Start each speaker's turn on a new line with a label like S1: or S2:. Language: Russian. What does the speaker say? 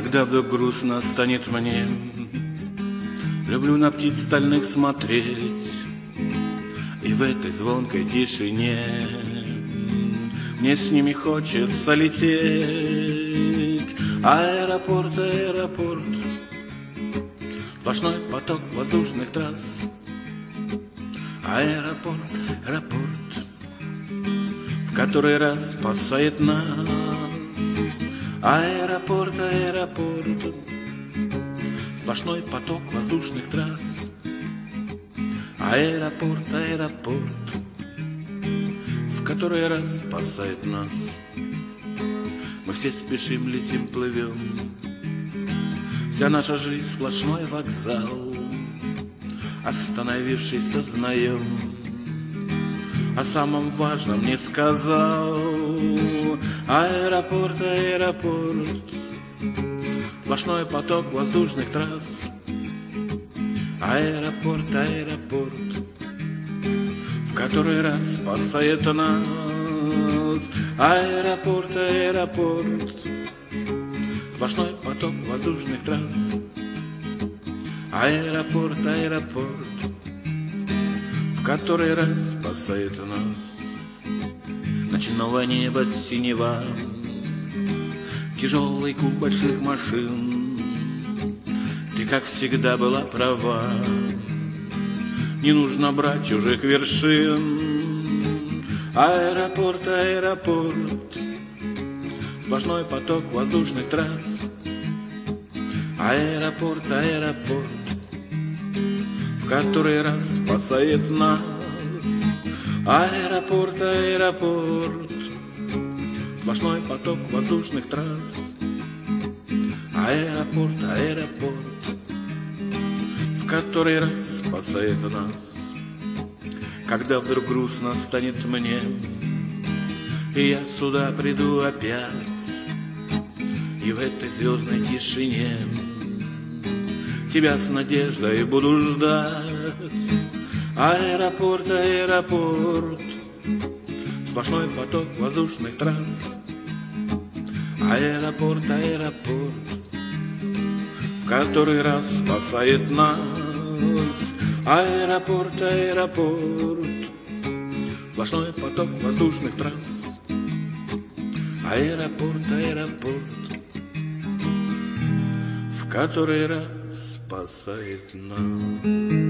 S1: Когда вдруг грустно станет мне, люблю на птиц стальных смотреть, и в этой звонкой тишине мне с ними хочется лететь. Аэропорт, аэропорт, сплошной поток воздушных трасс. Аэропорт, аэропорт, в который раз спасает нас. Аэропорт, аэропорт, сплошной поток воздушных трасс. Аэропорт, аэропорт, в который раз спасает нас. Мы все спешим, летим, плывем, вся наша жизнь сплошной вокзал. Остановившись, сознаем, о самом важном не сказал. Аэропорт, аэропорт, сплошной поток воздушных трасс. Аэропорт, аэропорт, в который раз спасает нас. Аэропорт, аэропорт, сплошной поток воздушных трасс. Аэропорт, аэропорт, в который раз спасает нас. Ночного неба синева, тяжелый куб больших машин. Ты, как всегда, была права, не нужно брать чужих вершин. Аэропорт, аэропорт, сплошной поток воздушных трасс. Аэропорт, аэропорт, в который раз спасает нас. Аэропорт, аэропорт, сплошной поток воздушных трасс. Аэропорт, аэропорт, в который раз спасает нас. Когда вдруг грустно станет мне, и я сюда приду опять, и в этой звездной тишине тебя с надеждой буду ждать. Аэропорт, аэропорт, сплошной поток воздушных трасс. Аэропорт, аэропорт, в который раз спасает нас. Аэропорт, аэропорт, сплошной поток воздушных трасс. Аэропорт, аэропорт, в который раз спасает нас.